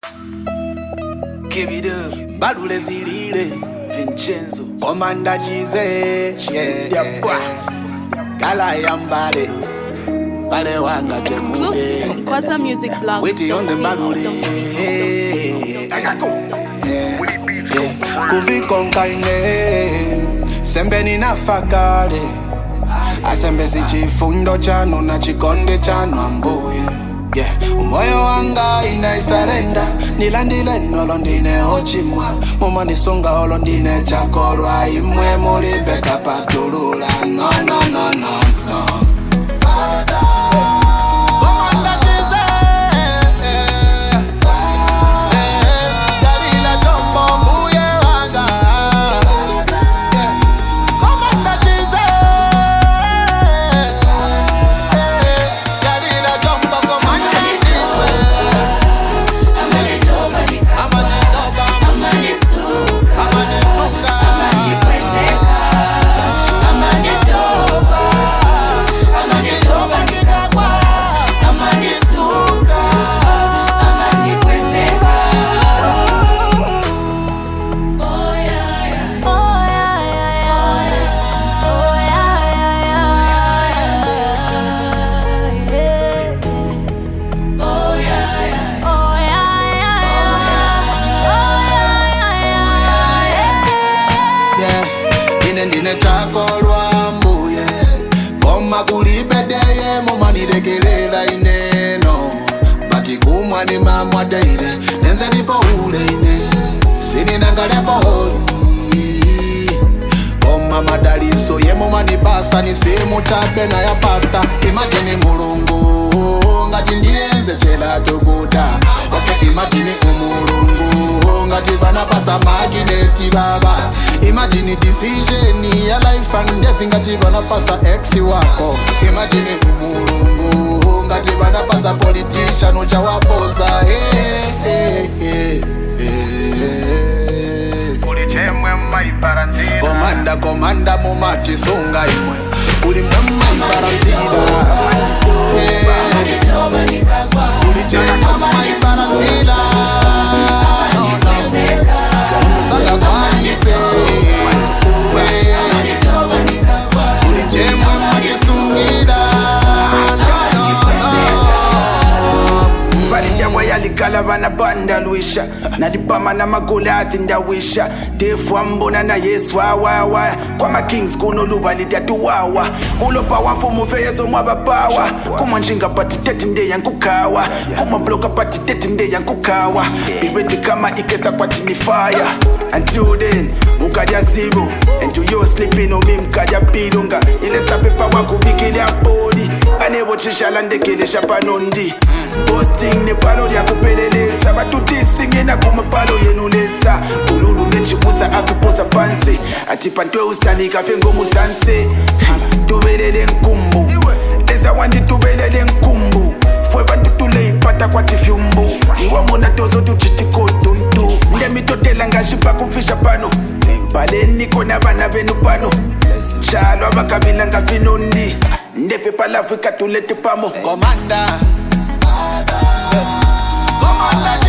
Give it up. Badule zilile Vincenzo Komanda chize Kala ya mbale Mbale wanga Exclusive from QuasaMusicBlog. Witi on the badule Kuvi konkaine Sembe nina fakale Asembe si chifundo chano na chikonde chano ambuye Umoyo wanga inaisalenda Nilandile nolondine ochimwa Muma nisunga olondine chakorwa Imwe mulibeka patulula No, no, no, no, no Father Ndine chakolwa mbuye Koma kulipedeye mumanirekelela ineno Bati kumwa ni mamwa deire Nenze lipo ule ine Sini nangalepo holi Koma madaliso ye mumanipasa Ni simu chape na ya pasta Imagine mulungu Ngati ndienze chela tukuta Okay, imagine umulungu Ngati vanapasa magineti baba Imagine decision ya life and death Ngati vanapasa ex wako Imagine umulungu Ngati vanapasa politician ucha wapoza Ulichemwe maiparanzira Komanda mumati sunga imwe Ulimwe maiparanzira Ulichemwe maiparanzira Yalikala vana banda luisha Nadipama na magolathi ndawisha Defu ambona na yesu awawa Kwa ma kings kuno luba litatuwawa Ulopa wamfumu feyezo mwabapawa Kuma njinga pati teti nde yankukawa Kuma bloka pati teti nde yankukawa Bireti kama ikesa kwa tini fire Until then, mukadia zero And to your sleeping on me mkadia pilunga Ile sapepa wako wikili ya body Anewo chishala ndekele shapanondi Posting ne palo ya kupeleleza Batutisi na kumapalo yenulesa Ululu mechibusa afiposa panse Atipantwe usani kafengo musanse Tuvelele nkumbu Leza wandi tuvelele nkumbu Fwe bantu tule ipata kwa tifyumbu Iwa mona tozo tuchitiko tuntu Ndemi totela ngashipa kumfisha pano Pale niko na bana benu pano Chalo abakabila ngafinondi Ndepe pala Afrika tulete pamo Komanda Komanda